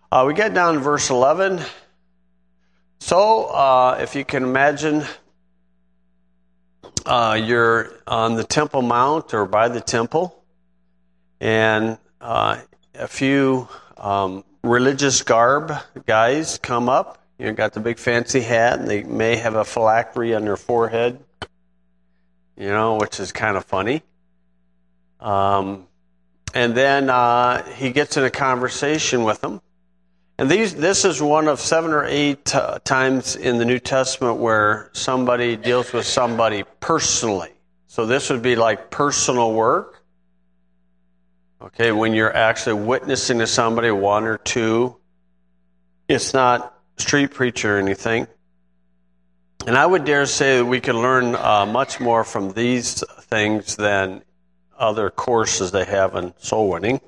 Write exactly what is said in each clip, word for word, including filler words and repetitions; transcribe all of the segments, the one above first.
Uh, we get down to verse eleven. So, uh, if you can imagine, uh, you're on the Temple Mount or by the temple, and uh, a few um, religious garb guys come up. You know, got the big fancy hat, and they may have a phylactery on their forehead, you know, which is kind of funny. Um, and then uh, he gets in a conversation with them. And these, this is one of seven or eight uh, times in the New Testament where somebody deals with somebody personally. So this would be like personal work. Okay, when you're actually witnessing to somebody, one or two, it's not street preacher or anything. And I would dare say that we can learn uh, much more from these things than other courses they have in soul winning.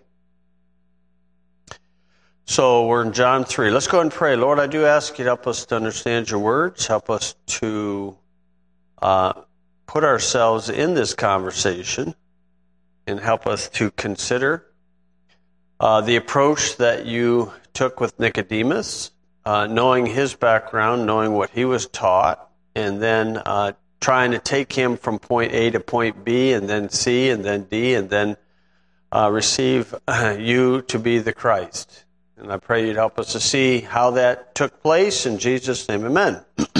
So we're in John three. Let's go ahead and pray. Lord, I do ask you to help us to understand your words. Help us to uh, put ourselves in this conversation and help us to consider uh, the approach that you took with Nicodemus, uh, knowing his background, knowing what he was taught, and then uh, trying to take him from point A to point B, and then C, and then D, and then uh, receive uh, you to be the Christ. And I pray you'd help us to see how that took place. In Jesus' name, amen.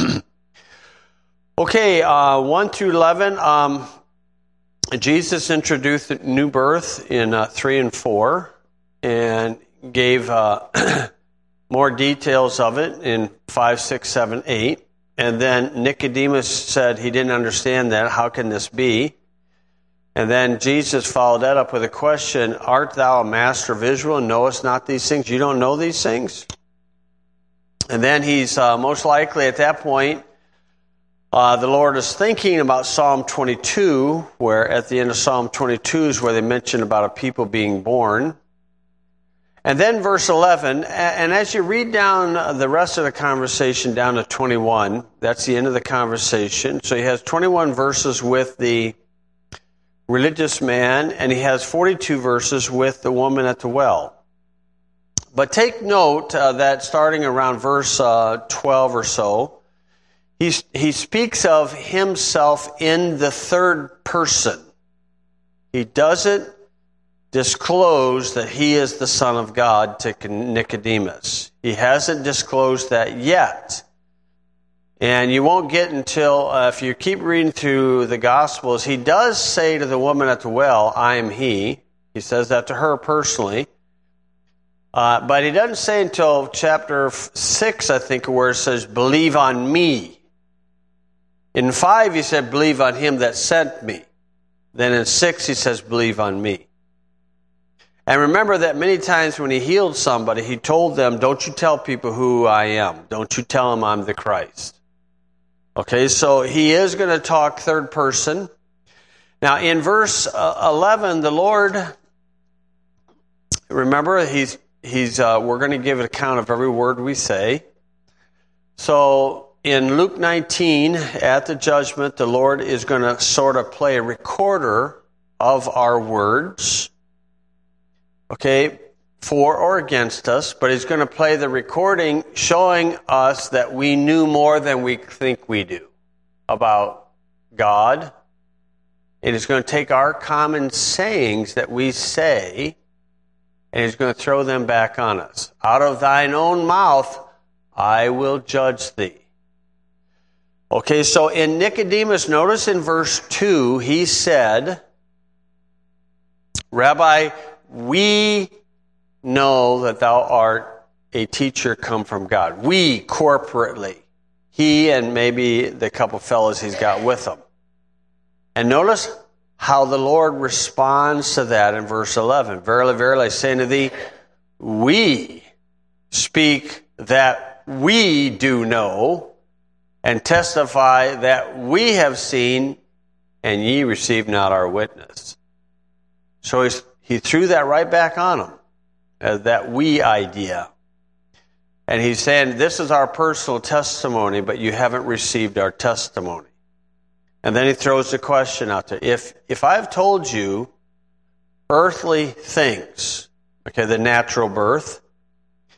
Okay, uh, one through eleven. Um, Jesus introduced the new birth in uh, three and four and gave uh, more details of it in five, six, seven, eight. And then Nicodemus said he didn't understand that. How can this be? And then Jesus followed that up with a question, art thou a master of Israel and knowest not these things? You don't know these things? And then he's uh, most likely at that point, uh, the Lord is thinking about Psalm twenty-two, where at the end of Psalm twenty-two is where they mention about a people being born. And then verse eleven, and as you read down the rest of the conversation down to twenty-one, that's the end of the conversation. So he has twenty-one verses with the religious man, and he has forty-two verses with the woman at the well. But take note uh, that starting around verse uh, twelve or so, he's, he speaks of himself in the third person. He doesn't disclose that he is the Son of God to Nicodemus. He hasn't disclosed that yet. And you won't get until, uh, if you keep reading through the Gospels, he does say to the woman at the well, I am he. He says that to her personally. Uh, but he doesn't say until chapter six, I think, where it says, believe on me. In five, he said, believe on him that sent me. Then in six, he says, believe on me. And remember that many times when he healed somebody, he told them, don't you tell people who I am. Don't you tell them I'm the Christ. Okay, so he is going to talk third person. Now, in verse eleven, the Lord, remember, he's he's uh, we're going to give an account of every word we say. So, in Luke nineteen, at the judgment, the Lord is going to sort of play a recorder of our words. Okay, for or against us, but he's going to play the recording showing us that we knew more than we think we do about God. And he's going to take our common sayings that we say, and he's going to throw them back on us. Out of thine own mouth I will judge thee. Okay, so in Nicodemus, notice in verse two, he said, Rabbi, we know that thou art a teacher come from God. We, corporately. He and maybe the couple fellows he's got with him. And notice how the Lord responds to that in verse eleven. Verily, verily, I say unto thee, we speak that we do know, and testify that we have seen, and ye receive not our witness. So he's, he threw that right back on them. Uh, that we idea. And he's saying, this is our personal testimony, but you haven't received our testimony. And then he throws the question out there. If if I've told you earthly things, okay, the natural birth,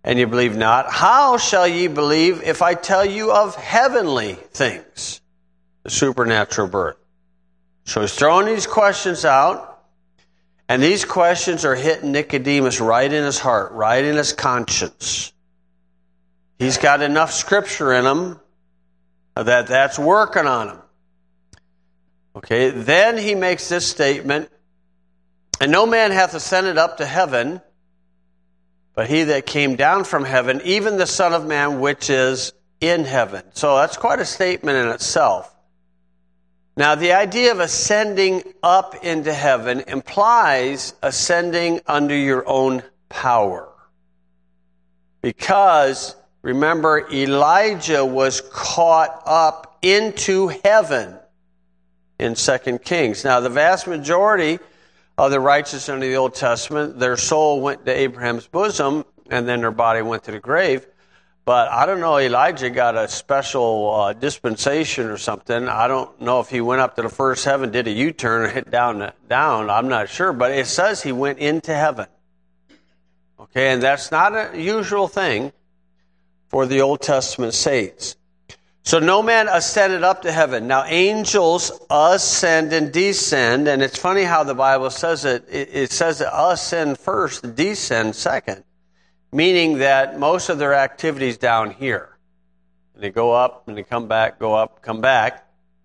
and you believe not? How shall ye believe if I tell you of heavenly things? The supernatural birth. So he's throwing these questions out, and these questions are hitting Nicodemus right in his heart, right in his conscience. He's got enough scripture in him that that's working on him. Okay, then he makes this statement, and no man hath ascended up to heaven, but he that came down from heaven, even the Son of Man which is in heaven. So that's quite a statement in itself. Now, the idea of ascending up into heaven implies ascending under your own power. Because, remember, Elijah was caught up into heaven in Second Kings. Now, the vast majority of the righteous under the Old Testament, their soul went to Abraham's bosom, and then their body went to the grave. But I don't know, Elijah got a special uh, dispensation or something. I don't know if he went up to the first heaven, did a U-turn, or hit down, down. I'm not sure. But it says he went into heaven. Okay, and that's not a usual thing for the Old Testament saints. So no man ascended up to heaven. Now angels ascend and descend, and it's funny how the Bible says it. It, it says that ascend first, descend second. Meaning that most of their activities down here. And they go up and they come back, go up, come back.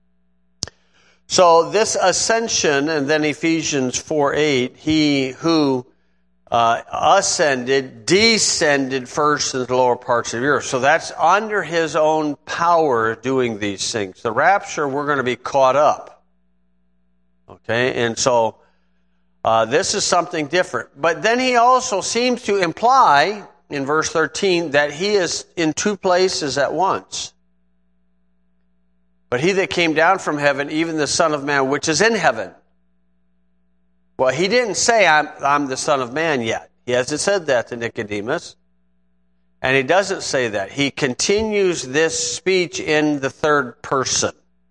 So this ascension, and then Ephesians four eight, he who uh, ascended, descended first into the lower parts of the earth. So that's under his own power doing these things. The rapture, we're going to be caught up. Okay, and so Uh, this is something different. But then he also seems to imply in verse thirteen that he is in two places at once. But he that came down from heaven, even the Son of Man, which is in heaven. Well, he didn't say, I'm, I'm the Son of Man yet. He hasn't said that to Nicodemus. And he doesn't say that. He continues this speech in the third person.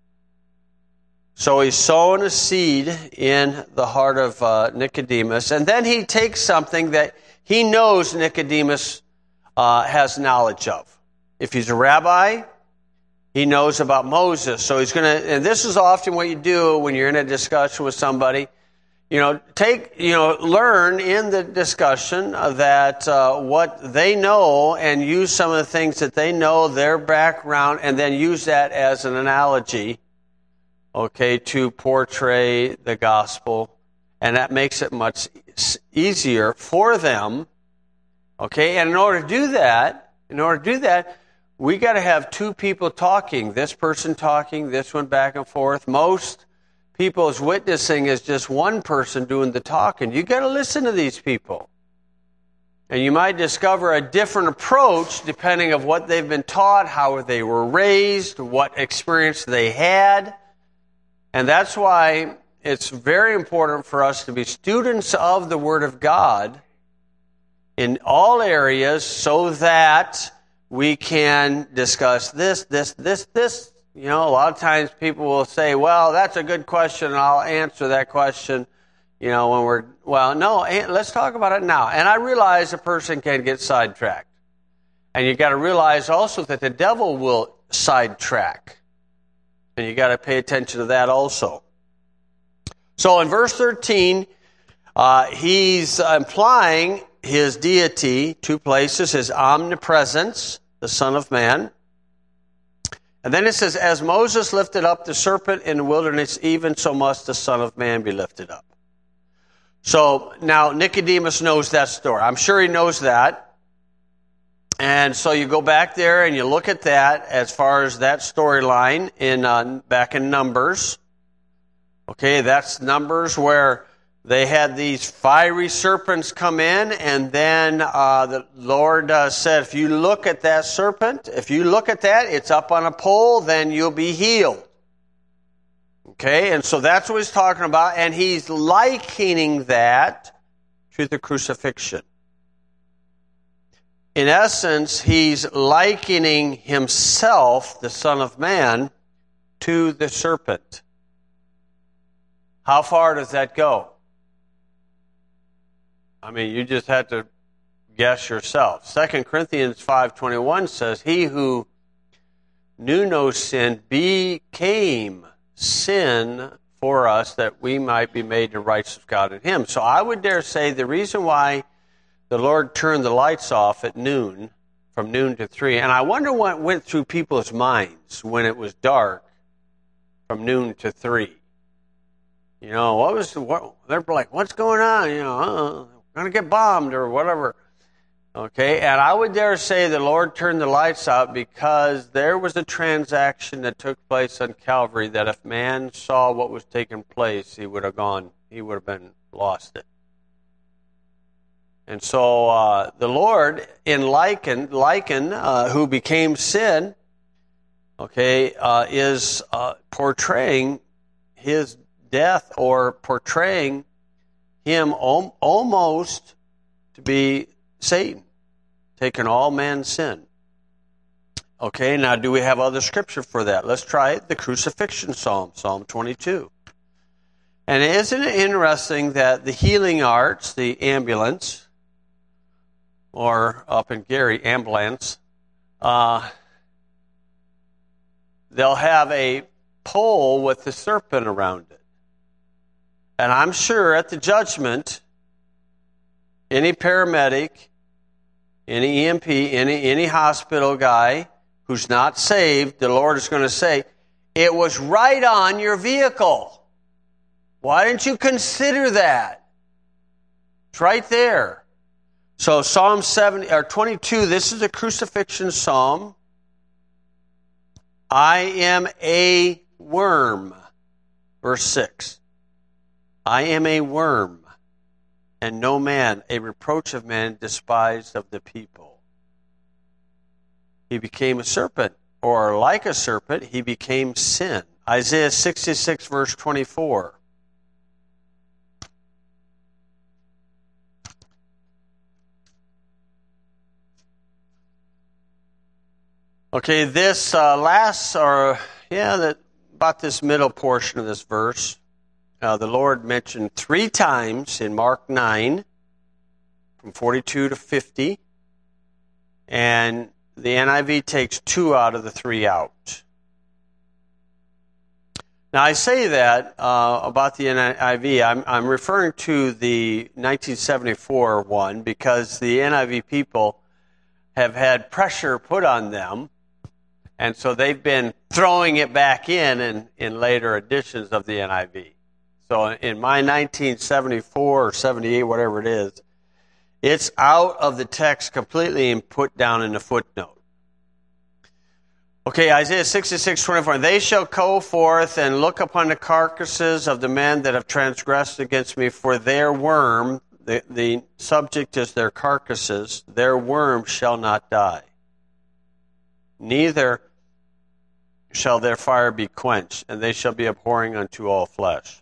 So he's sowing a seed in the heart of uh, Nicodemus. And then he takes something that he knows Nicodemus uh, has knowledge of. If he's a rabbi, he knows about Moses. So he's going to, and this is often what you do when you're in a discussion with somebody. You know, take, you know, learn in the discussion that uh, what they know and use some of the things that they know, their background, and then use that as an analogy. Okay, to portray the gospel, and that makes it much easier for them. Okay, and in order to do that, in order to do that, we got to have two people talking. This person talking, this one back and forth. Most people's witnessing is just one person doing the talking. You got to listen to these people, and you might discover a different approach depending of what they've been taught, how they were raised, what experience they had. And that's why it's very important for us to be students of the Word of God in all areas so that we can discuss this, this, this, this. You know, a lot of times people will say, well, that's a good question, and I'll answer that question, you know, when we're, well, no, let's talk about it now. And I realize a person can get sidetracked. And you've got to realize also that the devil will sidetrack. And you got to pay attention to that also. So in verse thirteen, uh, he's implying his deity, two places, his omnipresence, the Son of Man. And then it says, as Moses lifted up the serpent in the wilderness, even so must the Son of Man be lifted up. So now Nicodemus knows that story. I'm sure he knows that. And so you go back there and you look at that as far as that storyline in uh, back in Numbers. Okay, that's Numbers where they had these fiery serpents come in, and then uh, the Lord uh, said, if you look at that serpent, if you look at that, it's up on a pole, then you'll be healed. Okay, and so that's what he's talking about, and he's likening that to the crucifixion. In essence, he's likening himself, the Son of Man, to the serpent. How far does that go? I mean, you just have to guess yourself. Second Corinthians five twenty-one says, he who knew no sin became sin for us that we might be made the righteousness of God in him. So I would dare say the reason why the Lord turned the lights off at noon, from noon to three, and I wonder what went through people's minds when it was dark from noon to three. You know, what was the, what, they're like, what's going on? You know, uh, we're going to get bombed or whatever. Okay, and I would dare say the Lord turned the lights out because there was a transaction that took place on Calvary that if man saw what was taking place, he would have gone, he would have been lost it. And so uh, the Lord, in Lycan, Lycan uh, who became sin, okay, uh, is uh, portraying his death or portraying him om- almost to be Satan, taking all man's sin. Okay, now do we have other scripture for that? Let's try the crucifixion psalm, Psalm twenty-two. And isn't it interesting that the healing arts, the ambulance, or up in Gary, ambulance, uh, they'll have a pole with the serpent around it. And I'm sure at the judgment, any paramedic, any E M P, any, any hospital guy who's not saved, the Lord is going to say, it was right on your vehicle. Why didn't you consider that? It's right there. So Psalm seventy or twenty-two, this is a crucifixion psalm. I am a worm. Verse six. I am a worm, and no man, a reproach of man, despised of the people. He became a serpent, or like a serpent, he became sin. Isaiah sixty-six, verse twenty-four. Okay, this uh, last, or yeah, that about this middle portion of this verse, uh, the Lord mentioned three times in Mark nine, from forty-two to fifty, and the N I V takes two out of the three out. Now, I say that uh, about the N I V, I'm, I'm referring to the nineteen seventy-four one because the N I V people have had pressure put on them, and so they've been throwing it back in, in in later editions of the N I V. So in my nineteen seventy-four or seventy-eight, whatever it is, it's out of the text completely and put down in the footnote. Okay, Isaiah sixty-six, twenty-four. They shall go forth and look upon the carcasses of the men that have transgressed against me, for their worm, the, the subject is their carcasses, their worm shall not die. Neither shall their fire be quenched, and they shall be abhorring unto all flesh.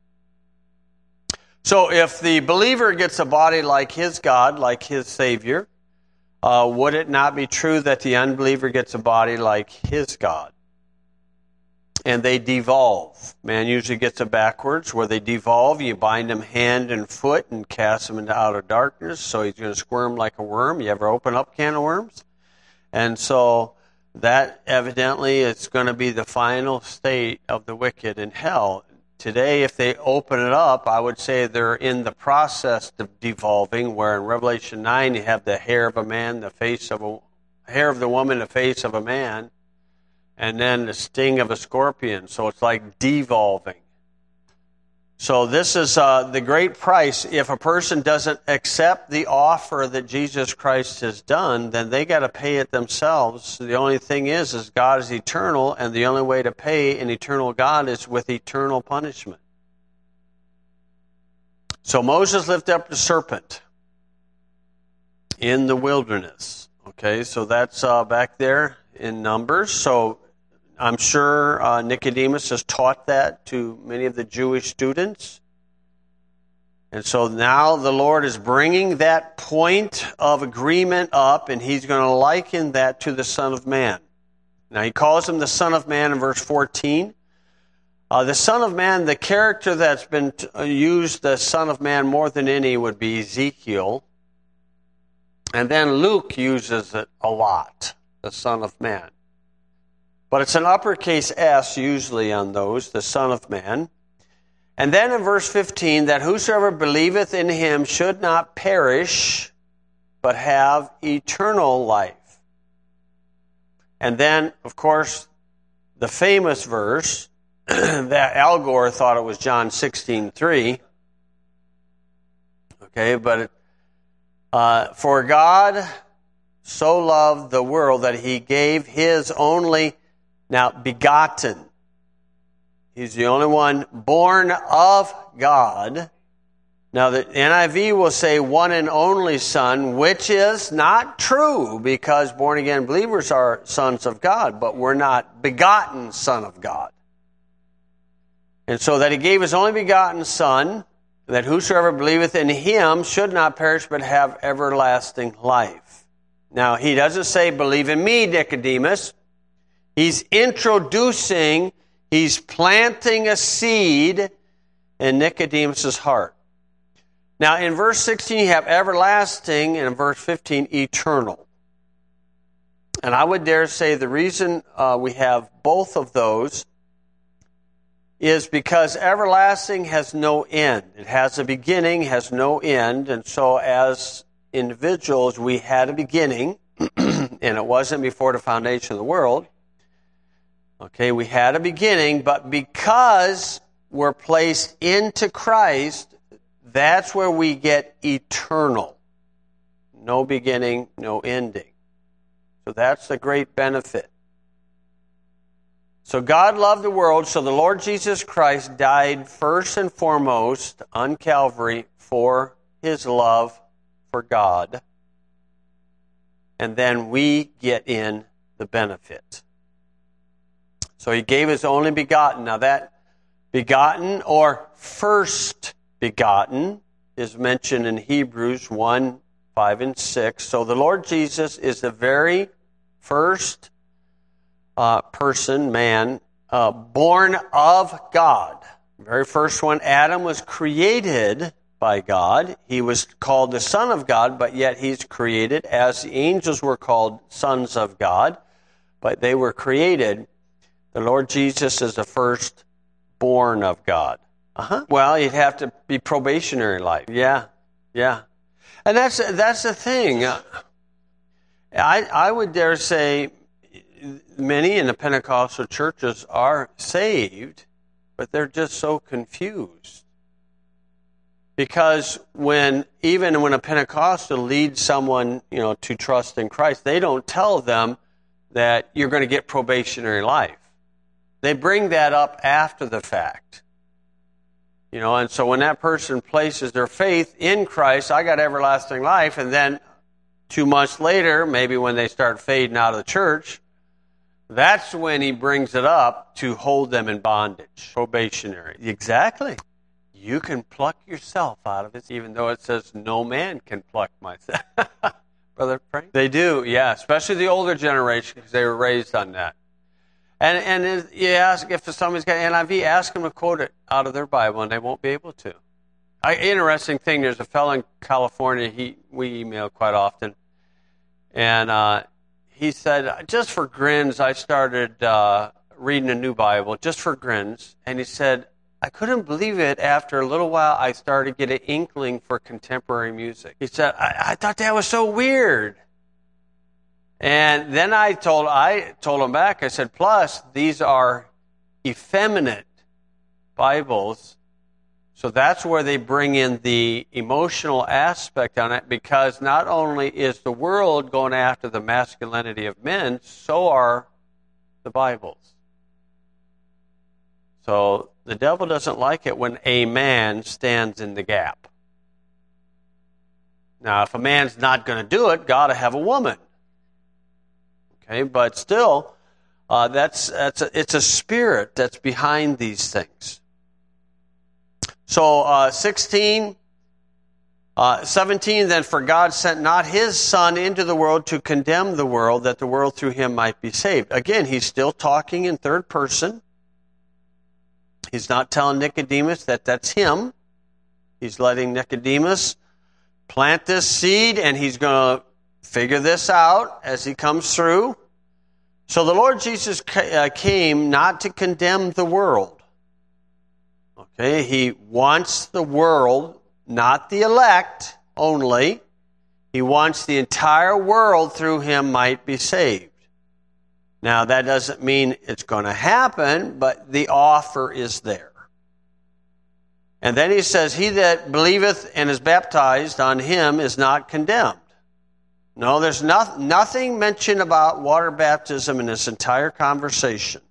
So if the believer gets a body like his God, like his Savior, uh, would it not be true that the unbeliever gets a body like his God? And they devolve. Man usually gets it backwards. Where they devolve, you bind him hand and foot and cast him into outer darkness, so he's going to squirm like a worm. You ever open up a can of worms? And so that evidently is going to be the final state of the wicked in hell. Today, if they open it up, I would say they're in the process of devolving, where in Revelation nine you have the hair of a man, the face of a hair of the woman, the face of a man, and then the sting of a scorpion. So it's like devolving. So this is uh, the great price. If a person doesn't accept the offer that Jesus Christ has done, then they got to pay it themselves. The only thing is, is God is eternal, and the only way to pay an eternal God is with eternal punishment. So Moses lifted up the serpent in the wilderness. Okay, so that's uh, back there in Numbers. So I'm sure uh, Nicodemus has taught that to many of the Jewish students. And so now the Lord is bringing that point of agreement up, and he's going to liken that to the Son of Man. Now he calls him the Son of Man in verse fourteen. Uh, the Son of Man, the character that's been t- used, the Son of Man, more than any would be Ezekiel. And then Luke uses it a lot, the Son of Man. But it's an uppercase S usually on those, the Son of Man. And then in verse fifteen, that whosoever believeth in him should not perish, but have eternal life. And then, of course, the famous verse that Al Gore thought it was John sixteen three. Okay, but it, uh, for God so loved the world that he gave his only, now begotten. He's the only one born of God. Now the N I V will say one and only Son, which is not true because born-again believers are sons of God, but we're not begotten Son of God. And so that he gave his only begotten Son, that whosoever believeth in him should not perish but have everlasting life. Now he doesn't say, believe in me, Nicodemus. He's introducing, he's planting a seed in Nicodemus' heart. Now, in verse sixteen, you have everlasting, and in verse fifteen, eternal. And I would dare say the reason uh, we have both of those is because everlasting has no end. It has a beginning, has no end. And so as individuals, we had a beginning, and it wasn't before the foundation of the world. Okay, we had a beginning, but because we're placed into Christ, that's where we get eternal. No beginning, no ending. So that's the great benefit. So God loved the world, so the Lord Jesus Christ died first and foremost on Calvary for his love for God. And then we get in the benefit. So he gave his only begotten. Now that begotten or first begotten is mentioned in Hebrews one, five, and six. So the Lord Jesus is the very first uh, person, man, uh, born of God. The very first one, Adam, was created by God. He was called the Son of God, but yet he's created as the angels were called sons of God, but they were created. The Lord Jesus is the first born of God. Uh-huh. Well, you'd have to be probationary life. Yeah, yeah. And that's that's the thing. I I would dare say many in the Pentecostal churches are saved, but they're just so confused. Because when even when a Pentecostal leads someone, you know, to trust in Christ, they don't tell them that you're going to get probationary life. They bring that up after the fact. You know, and so when that person places their faith in Christ, I got everlasting life, and then two months later, maybe when they start fading out of the church, that's when he brings it up to hold them in bondage, probationary. Exactly. You can pluck yourself out of it, even though it says no man can pluck myself. Brother Frank? They do, yeah, especially the older generation, because they were raised on that. And and you ask if somebody's got N I V, ask them to quote it out of their Bible, and they won't be able to. I, interesting thing, there's a fellow in California, he we email quite often, and uh, he said, just for grins, I started uh, reading a new Bible, just for grins, and he said, I couldn't believe it. After a little while, I started getting an inkling for contemporary music. He said, I, I thought that was so weird. And then I told I told him back, I said, plus, these are effeminate Bibles. So that's where they bring in the emotional aspect on it, because not only is the world going after the masculinity of men, so are the Bibles. So the devil doesn't like it when a man stands in the gap. Now, if a man's not going to do it, got to have a woman. Okay, but still, uh, that's that's a, it's a spirit that's behind these things. So uh, sixteen, uh, seventeen. Then for God sent not his Son into the world to condemn the world, that the world through him might be saved. Again, he's still talking in third person. He's not telling Nicodemus that that's him. He's letting Nicodemus plant this seed, and he's going to figure this out as he comes through. So the Lord Jesus came not to condemn the world. Okay, he wants the world, not the elect only. He wants the entire world through him might be saved. Now, that doesn't mean it's going to happen, but the offer is there. And then he says, he that believeth and is baptized on him is not condemned. No, there's no, nothing mentioned about water baptism in this entire conversation.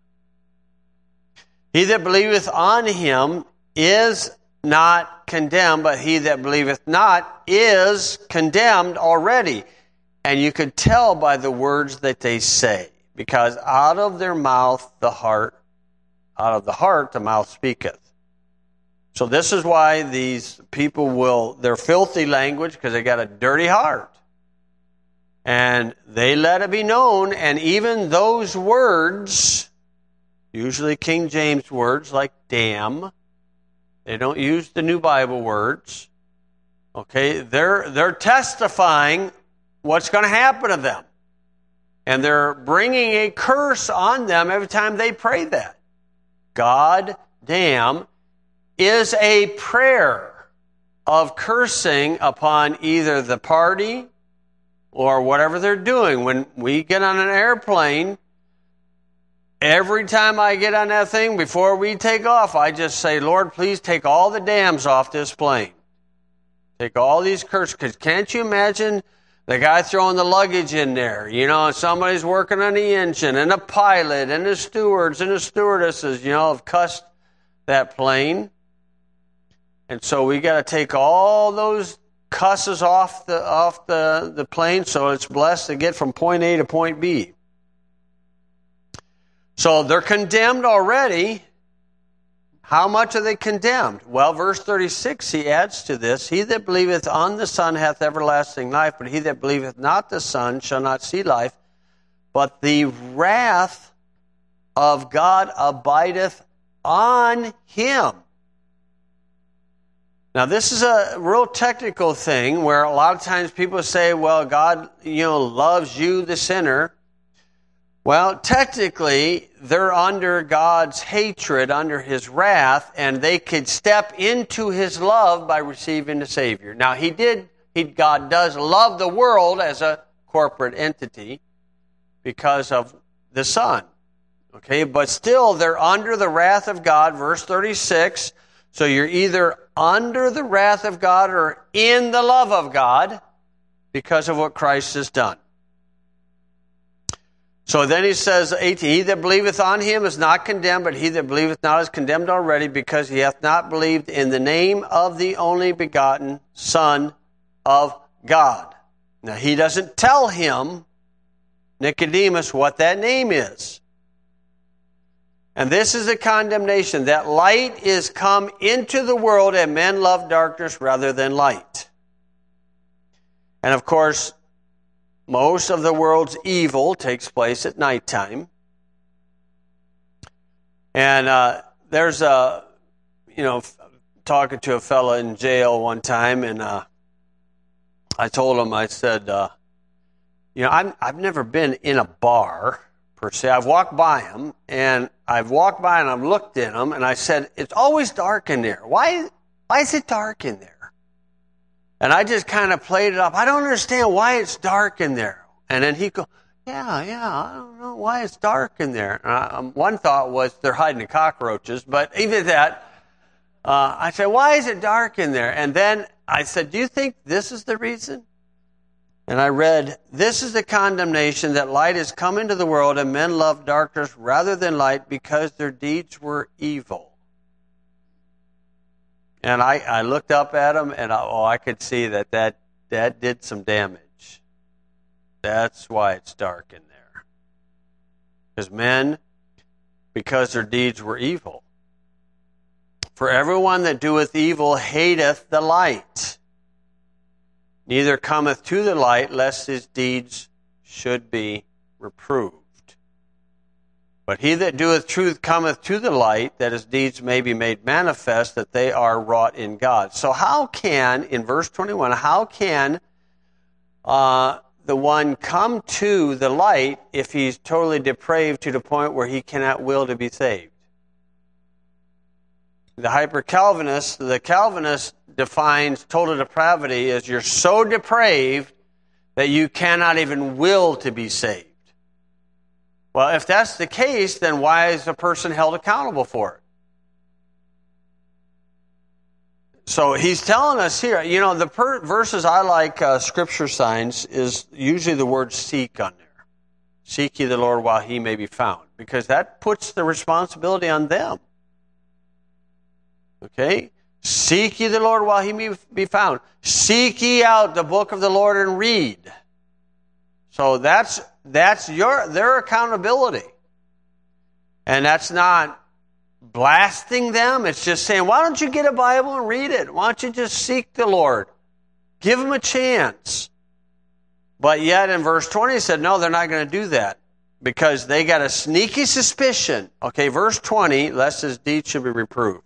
He that believeth on him is not condemned, but he that believeth not is condemned already. And you could tell by the words that they say, because out of their mouth the heart, out of the heart the mouth speaketh. So this is why these people will, they're filthy language because they got a dirty heart. And they let it be known, and even those words, usually King James words like damn, they don't use the New Bible words. Okay, they're they're testifying what's going to happen to them. And they're bringing a curse on them every time they pray that. God damn is a prayer of cursing upon either the party or whatever they're doing. When we get on an airplane, every time I get on that thing, before we take off, I just say, Lord, please take all the dams off this plane. Take all these curses. Because can't you imagine the guy throwing the luggage in there? You know, and somebody's working on the engine, and the pilot, and the stewards, and the stewardesses, you know, have cussed that plane. And so we got to take all those cusses off the off the, the plane so it's blessed to get from point A to point B. So they're condemned already. How much are they condemned? Well, verse thirty-six, he adds to this, he that believeth on the Son hath everlasting life, but he that believeth not the Son shall not see life, but the wrath of God abideth on him. Now, this is a real technical thing where a lot of times people say, well, God, you know, loves you, the sinner. Well, technically, they're under God's hatred, under his wrath, and they could step into his love by receiving the Savior. Now, he did, he, God does love the world as a corporate entity because of the Son. Okay, but still, they're under the wrath of God, verse thirty-six. So you're either under the wrath of God or in the love of God because of what Christ has done. So then he says, eighteen, he that believeth on him is not condemned, but he that believeth not is condemned already, because he hath not believed in the name of the only begotten Son of God. Now he doesn't tell him, Nicodemus, what that name is. And this is a condemnation, that light is come into the world, and men love darkness rather than light. And of course, most of the world's evil takes place at nighttime. And uh, there's a, you know, talking to a fella in jail one time, and uh, I told him, I said, uh, you know, I'm, I've never been in a bar, per se. I've walked by them, and I've walked by and I've looked in them, and I said, it's always dark in there. Why, why is it dark in there? And I just kind of played it up. I don't understand why it's dark in there. And then he go, yeah, yeah, I don't know why it's dark in there. And I, um, one thought was they're hiding the cockroaches, but even that, uh, I said, why is it dark in there? And then I said, do you think this is the reason? And I read, this is the condemnation, that light is come into the world, and men love darkness rather than light, because their deeds were evil. And I, I looked up at him, and I, oh, I could see that, that that did some damage. That's why it's dark in there. Because men, because their deeds were evil. For everyone that doeth evil hateth the light, neither cometh to the light, lest his deeds should be reproved. But he that doeth truth cometh to the light, that his deeds may be made manifest, that they are wrought in God. So how can, in verse twenty-one, how can uh, the one come to the light if he's totally depraved to the point where he cannot will to be saved? The hyper-Calvinist, the Calvinist defines total depravity as you're so depraved that you cannot even will to be saved. Well, if that's the case, then why is a person held accountable for it? So he's telling us here, you know, the per- verses I like, uh, scripture signs, is usually the word seek on there. Seek ye the Lord while he may be found. Because that puts the responsibility on them. Okay? Seek ye the Lord while he may be found. Seek ye out the book of the Lord and read. So that's that's your their accountability. And that's not blasting them. It's just saying, why don't you get a Bible and read it? Why don't you just seek the Lord? Give him a chance. But yet in verse twenty he said, no, they're not going to do that. Because they got a sneaky suspicion. Okay, verse twenty, lest his deeds should be reproved.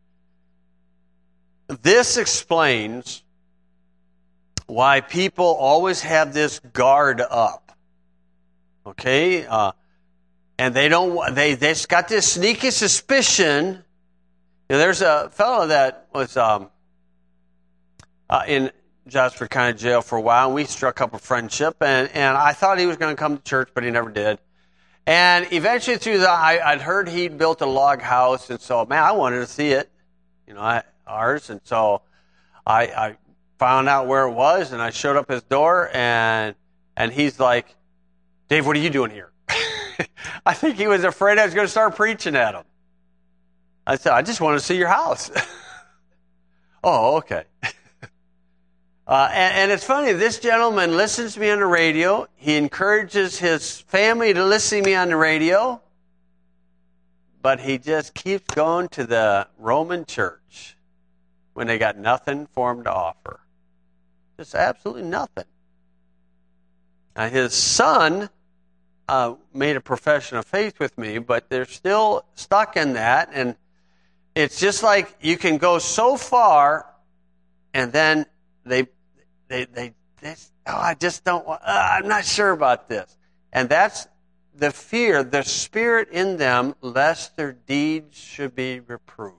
This explains why people always have this guard up. Okay? Uh, and they don't, they, they just got this sneaky suspicion. You know, there's a fellow that was um, uh, in Jasper County Jail for a while, and we struck up a friendship, and, and I thought he was going to come to church, but he never did. And eventually through the, I, I'd heard he'd built a log house, and so, man, I wanted to see it. You know, I, ours, and so I, I found out where it was, and I showed up his door, and and he's like, Dave, what are you doing here? I think he was afraid I was going to start preaching at him. I said, I just want to see your house. Oh, okay. uh, and, and it's funny, this gentleman listens to me on the radio. He encourages his family to listen to me on the radio, but he just keeps going to the Roman church when they got nothing for him to offer. Just absolutely nothing. Now, his son uh, made a profession of faith with me, but they're still stuck in that. And it's just like you can go so far, and then they, they, they, they oh, I just don't want, uh, I'm not sure about this. And that's the fear, the spirit in them, lest their deeds should be reproved.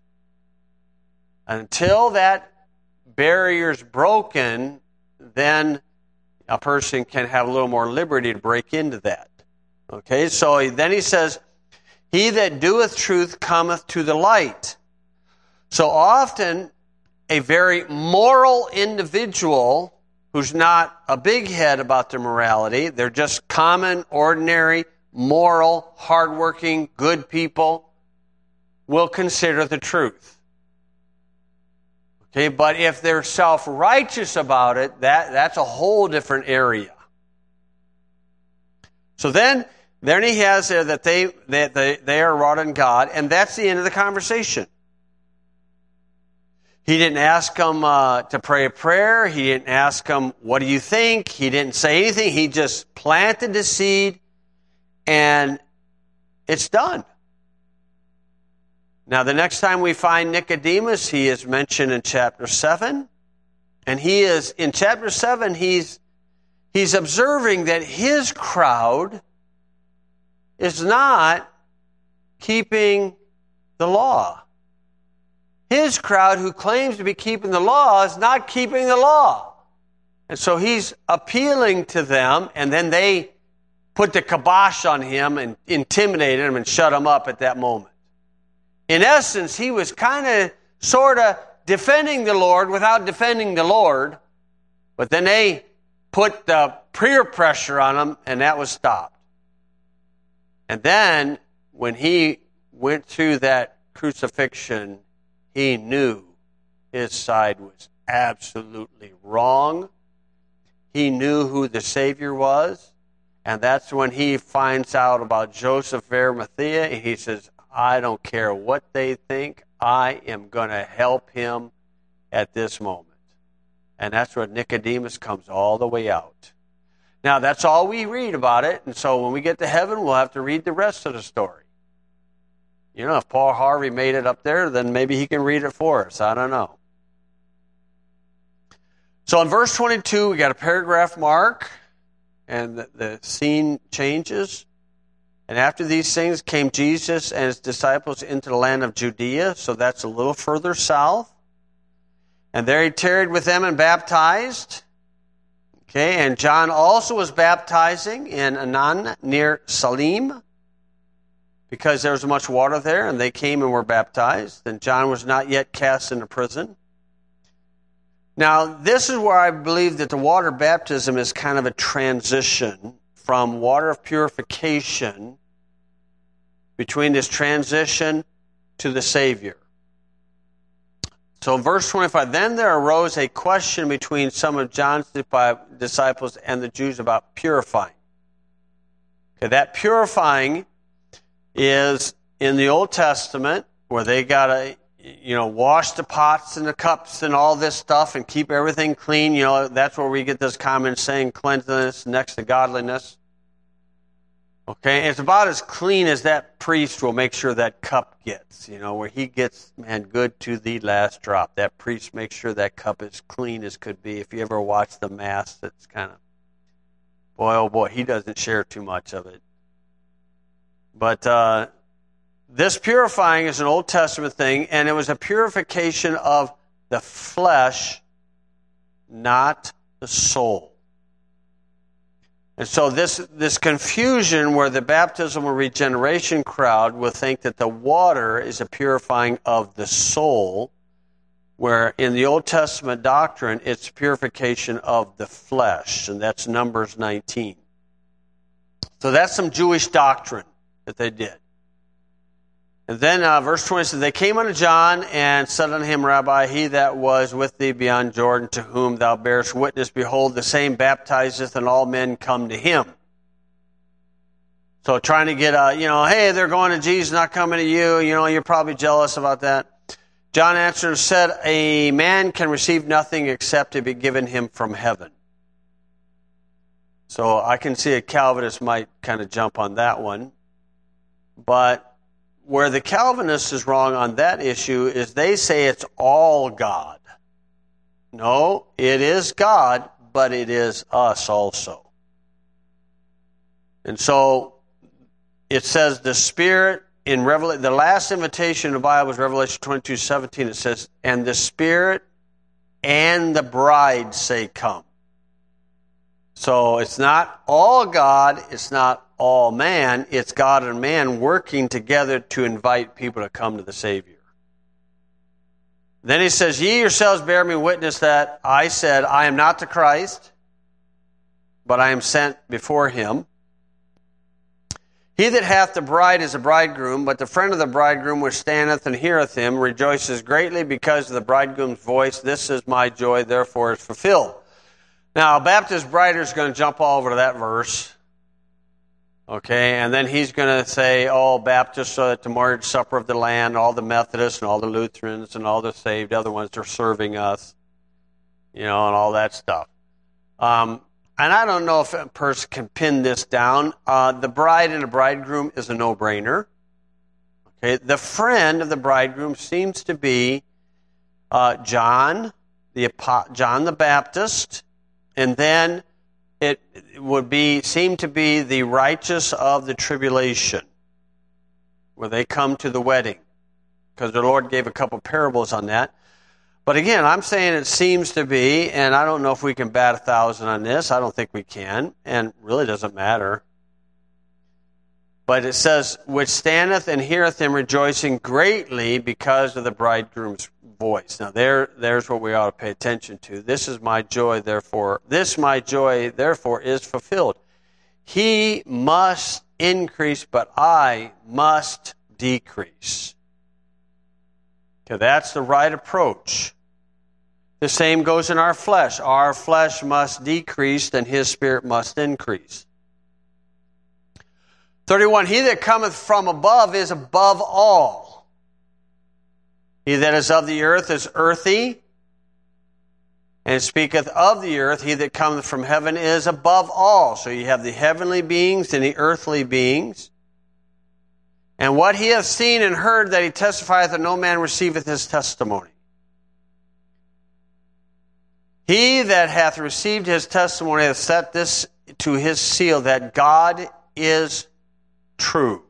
Until that barrier's broken, then a person can have a little more liberty to break into that. Okay, so then he says, he that doeth truth cometh to the light. So often, a very moral individual who's not a big head about their morality, they're just common, ordinary, moral, hardworking, good people, will consider the truth. Okay, but if they're self-righteous about it, that, that's a whole different area. So then, then he has there that they, that they, they are wrought in God, and that's the end of the conversation. He didn't ask them uh, to pray a prayer. He didn't ask them, what do you think? He didn't say anything. He just planted the seed, and it's done. Now, the next time we find Nicodemus, he is mentioned in chapter seven. And he is, in chapter seven, he's, he's observing that his crowd is not keeping the law. His crowd, who claims to be keeping the law, is not keeping the law. And so he's appealing to them, and then they put the kibosh on him and intimidated him and shut him up at that moment. In essence, he was kind of, sort of defending the Lord without defending the Lord. But then they put the peer pressure on him, and that was stopped. And then, when he went through that crucifixion, he knew his side was absolutely wrong. He knew who the Savior was. And that's when he finds out about Joseph of Arimathea, and he says, I don't care what they think. I am going to help him at this moment. And that's where Nicodemus comes all the way out. Now, that's all we read about it. And so when we get to heaven, we'll have to read the rest of the story. You know, if Paul Harvey made it up there, then maybe he can read it for us. I don't know. So in verse twenty-two, we got a paragraph mark. and the, the scene changes. And after these things came Jesus and his disciples into the land of Judea, so that's a little further south. And there he tarried with them and baptized. Okay, and John also was baptizing in Anan near Salim, because there was much water there, and they came and were baptized. And John was not yet cast into prison. Now, this is where I believe that the water baptism is kind of a transition from water of purification between this transition to the Savior. So verse twenty-five, then there arose a question between some of John's disciples and the Jews about purifying. Okay, that purifying is in the Old Testament, where they got to, you know, wash the pots and the cups and all this stuff and keep everything clean. You know, that's where we get this common saying, cleanliness next to godliness. Okay, it's about as clean as that priest will make sure that cup gets, you know, where he gets, man, good to the last drop. That priest makes sure that cup is clean as could be. If you ever watch the Mass, that's kind of, boy, oh boy, he doesn't share too much of it. But uh, this purifying is an Old Testament thing, and it was a purification of the flesh, not the soul. And so this this confusion where the baptism or regeneration crowd will think that the water is a purifying of the soul, where in the Old Testament doctrine it's purification of the flesh, and that's Numbers nineteen. So that's some Jewish doctrine that they did. And then uh, verse twenty says, they came unto John and said unto him, Rabbi, he that was with thee beyond Jordan, to whom thou bearest witness, behold, the same baptizeth, and all men come to him. So trying to get a, you know, hey, they're going to Jesus, not coming to you. You know, you're probably jealous about that. John answered and said, a man can receive nothing except to be given him from heaven. So I can see a Calvinist might kind of jump on that one. But where the Calvinist is wrong on that issue is they say it's all God. No, it is God, but it is us also. And so it says the Spirit in Revelation, the last invitation in the Bible is Revelation twenty-two seventeen. It says, and the Spirit and the bride say, come. So it's not all God, it's not all man, it's God and man working together to invite people to come to the Savior. Then he says, ye yourselves bear me witness that I said, I am not the Christ, but I am sent before him. He that hath the bride is a bridegroom, but the friend of the bridegroom which standeth and heareth him rejoices greatly because of the bridegroom's voice. This is my joy, therefore is fulfilled. Now, a Baptist writer is going to jump all over to that verse. Okay, and then he's going to say, oh, Baptists are at the marriage supper of the Lamb, all the Methodists and all the Lutherans and all the saved other ones are serving us, you know, and all that stuff. Um, and I don't know if a person can pin this down. Uh, the bride and the bridegroom is a no-brainer. Okay, the friend of the bridegroom seems to be uh, John, the John the Baptist, and then it would be seem to be the righteous of the tribulation, where they come to the wedding, because the Lord gave a couple parables on that. But again, I'm saying it seems to be, and I don't know if we can bat a thousand on this. I don't think we can, and really doesn't matter. But it says, which standeth and heareth him rejoicing greatly because of the bridegroom's voice. Now there, there's what we ought to pay attention to. This is my joy, therefore, this my joy, therefore, is fulfilled. He must increase, but I must decrease. Okay, that's the right approach. The same goes in our flesh. Our flesh must decrease, and his spirit must increase. thirty-one, he that cometh from above is above all. He that is of the earth is earthy, and speaketh of the earth. He that cometh from heaven is above all. So you have the heavenly beings and the earthly beings. And what he hath seen and heard that he testifieth, that no man receiveth his testimony. He that hath received his testimony hath set this to into his seal that God is true.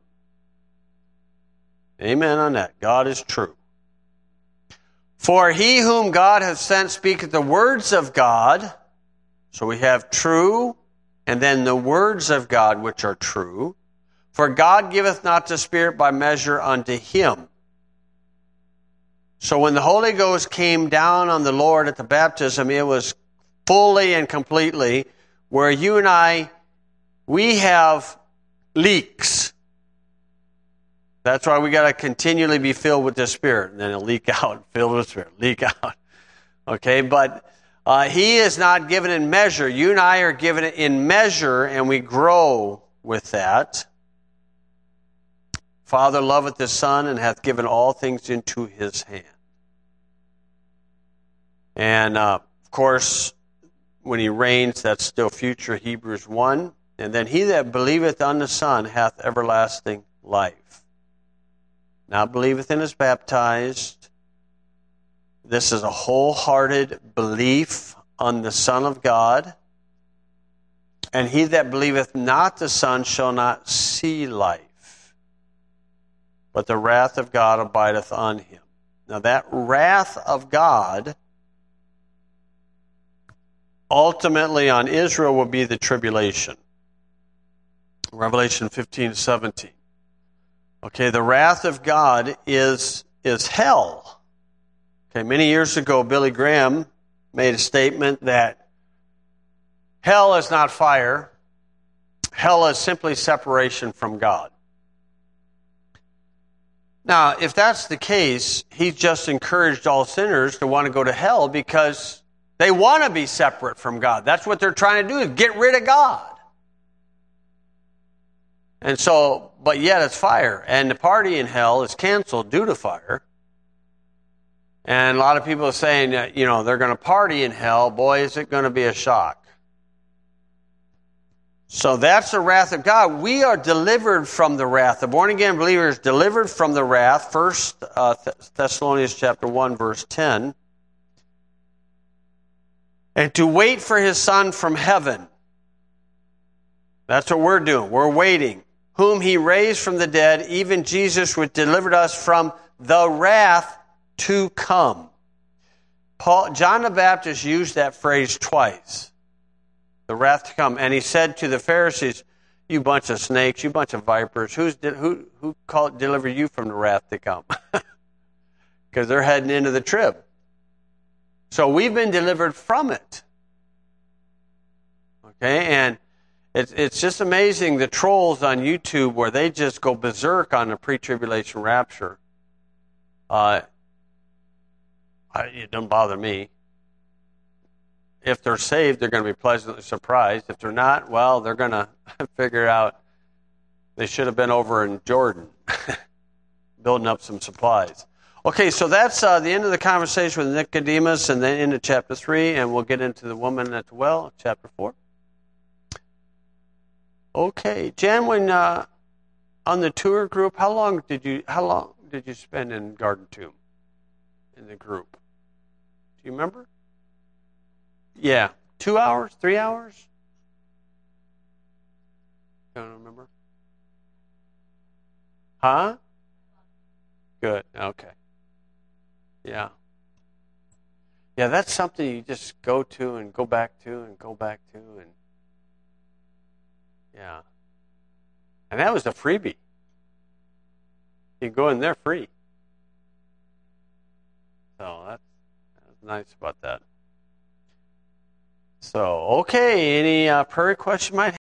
Amen on that. God is true. For he whom God hath sent speaketh the words of God. So we have true, and then the words of God which are true. For God giveth not the Spirit by measure unto him. So when the Holy Ghost came down on the Lord at the baptism, it was fully and completely, where you and I, we have leaks. That's why we got to continually be filled with the Spirit, and then it'll leak out, filled with the Spirit, leak out. Okay, but uh, he is not given in measure. You and I are given it in measure, and we grow with that. Father loveth the Son, and hath given all things into his hand. And, uh, of course, when he reigns, that's still future, Hebrews one. And then he that believeth on the Son hath everlasting life. Now believeth and is baptized. This is a wholehearted belief on the Son of God. And he that believeth not the Son shall not see life, but the wrath of God abideth on him. Now that wrath of God ultimately on Israel will be the tribulation. Revelation fifteen seventeen. Okay, the wrath of God is, is hell. Okay, many years ago, Billy Graham made a statement that hell is not fire. Hell is simply separation from God. Now, if that's the case, he just encouraged all sinners to want to go to hell because they want to be separate from God. That's what they're trying to do, is get rid of God. And so, but yet it's fire. And the party in hell is canceled due to fire. And a lot of people are saying that, you know, they're going to party in hell. Boy, is it going to be a shock. So that's the wrath of God. We are delivered from the wrath. The born-again believer is delivered from the wrath. First uh, Thessalonians chapter one, verse ten. And to wait for his Son from heaven. That's what we're doing. We're waiting. Whom he raised from the dead, even Jesus, which delivered us from the wrath to come. Paul, John the Baptist used that phrase twice. The wrath to come. And he said to the Pharisees, you bunch of snakes, you bunch of vipers, who's, who, who called, delivered you from the wrath to come? Because they're heading into the trib. So we've been delivered from it. Okay, and It's it's just amazing, the trolls on YouTube where they just go berserk on the pre-tribulation rapture. Uh, I, it doesn't bother me. If they're saved, they're going to be pleasantly surprised. If they're not, well, they're going to figure out they should have been over in Jordan building up some supplies. Okay, so that's uh, the end of the conversation with Nicodemus, and then into chapter three, and we'll get into the woman at the well, chapter four. Okay, Jan, when uh, on the tour group, how long did you how long did you spend in Garden Tomb in the group? Do you remember? Yeah, two hours, three hours. Don't remember. Huh? Good. Okay. Yeah. Yeah, that's something you just go to and go back to and go back to and. Yeah. And that was a freebie. You can go in there free. So that's, that's nice about that. So, okay, any uh, prayer question might